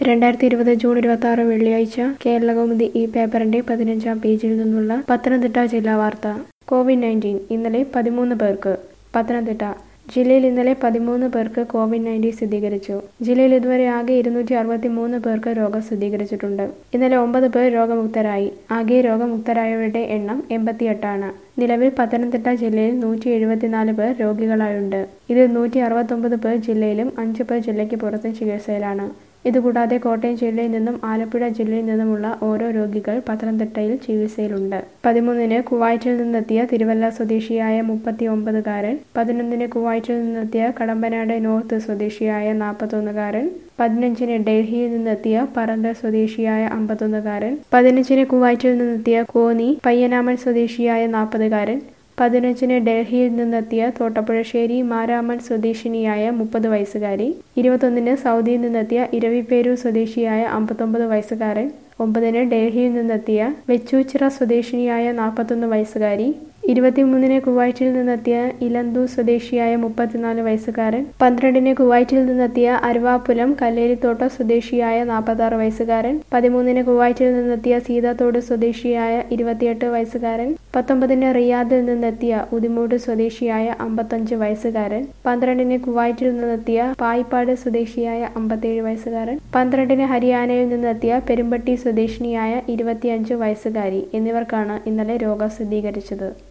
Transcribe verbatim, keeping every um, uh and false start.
രണ്ടായിരത്തി ഇരുപത് ജൂൺ ഇരുപത്തി ആറ് വെള്ളിയാഴ്ച കേരളകൗമുദി ഈ പേപ്പറിന്റെ പതിനഞ്ചാം പേജിൽ നിന്നുള്ള പത്തനംതിട്ട ജില്ലാ വാർത്ത. കോവിഡ് നയൻറ്റീൻ ഇന്നലെ പതിമൂന്ന് പേർക്ക്. പത്തനംതിട്ട ജില്ലയിൽ ഇന്നലെ പതിമൂന്ന് പേർക്ക് കോവിഡ് നയൻറ്റീൻ സ്ഥിരീകരിച്ചു. ജില്ലയിൽ ഇതുവരെ ആകെ ഇരുന്നൂറ്റി അറുപത്തി മൂന്ന് പേർക്ക് രോഗം സ്ഥിരീകരിച്ചിട്ടുണ്ട്. ഇന്നലെ ഒമ്പത് പേർ രോഗമുക്തരായി. ആകെ രോഗമുക്തരായവരുടെ എണ്ണം എൺപത്തിയെട്ടാണ്. നിലവിൽ പത്തനംതിട്ട ജില്ലയിൽ നൂറ്റി എഴുപത്തിനാല് പേർ രോഗികളായുണ്ട്. ഇതിൽ നൂറ്റി അറുപത്തൊമ്പത് പേർ ജില്ലയിലും അഞ്ച് പേർ ജില്ലയ്ക്ക് പുറത്തും ചികിത്സയിലാണ്. ഇതുകൂടാതെ കോട്ടയം ജില്ലയിൽ നിന്നും ആലപ്പുഴ ജില്ലയിൽ നിന്നുമുള്ള ഓരോ രോഗികൾ പത്തനംതിട്ടയിൽ ചികിത്സയിലുണ്ട്. പതിമൂന്നിന് കുവൈറ്റിൽ നിന്നെത്തിയ തിരുവല്ല സ്വദേശിയായ മുപ്പത്തി ഒമ്പതുകാരൻ, പതിനൊന്നിന് കുവൈറ്റിൽ നിന്നെത്തിയ കടമ്പനാട് നോർത്ത് സ്വദേശിയായ നാൽപ്പത്തൊന്നുകാരൻ, പതിനഞ്ചിന് ഡൽഹിയിൽ നിന്നെത്തിയ പറന്തൽ സ്വദേശിയായ അമ്പത്തൊന്നുകാരൻ, പതിനഞ്ചിന് കുവൈറ്റിൽ നിന്നെത്തിയ കോന്നി പയ്യനാമൺ സ്വദേശിയായ നാൽപ്പതുകാരൻ, പതിനഞ്ചിന് ഡൽഹിയിൽ നിന്നെത്തിയ തോട്ടപ്പുഴശ്ശേരി മാരാമൺ സ്വദേശിനിയായ മുപ്പത് വയസ്സുകാരി, ഇരുപത്തൊന്നിന് സൗദിയിൽ നിന്നെത്തിയ ഇരവിപേരൂർ സ്വദേശിയായ അമ്പത്തൊമ്പത് വയസ്സുകാരൻ, ഒമ്പതിന് ഡൽഹിയിൽ നിന്നെത്തിയ വെച്ചൂച്ചിറ സ്വദേശിനിയായ നാൽപ്പത്തൊന്ന് വയസ്സുകാരി, ഇരുപത്തിമൂന്നിന് കുവൈറ്റിൽ നിന്നെത്തിയ ഇലന്തൂർ സ്വദേശിയായ മുപ്പത്തിനാല് വയസ്സുകാരൻ, പന്ത്രണ്ടിന് കുവൈറ്റിൽ നിന്നെത്തിയ അരുവാപ്പുലം കല്ലേരിത്തോട്ട സ്വദേശിയായ നാൽപ്പത്താറ് വയസ്സുകാരൻ, പതിമൂന്നിന് കുവൈറ്റിൽ നിന്നെത്തിയ സീതാത്തോട് സ്വദേശിയായ ഇരുപത്തിയെട്ട് വയസ്സുകാരൻ, പത്തൊമ്പതിന് റിയാദിൽ നിന്നെത്തിയ ഉദിമൂട് സ്വദേശിയായ അമ്പത്തഞ്ച് വയസ്സുകാരൻ, പന്ത്രണ്ടിന് കുവൈറ്റിൽ നിന്നെത്തിയ പായിപ്പാട് സ്വദേശിയായ അമ്പത്തേഴ് വയസ്സുകാരൻ, പന്ത്രണ്ടിന് ഹരിയാനയിൽ നിന്നെത്തിയ പെരുമ്പട്ടി സ്വദേശിനിയായ ഇരുപത്തിയഞ്ച് വയസ്സുകാരി എന്നിവർക്കാണ് ഇന്നലെ രോഗം സ്ഥിരീകരിച്ചത്.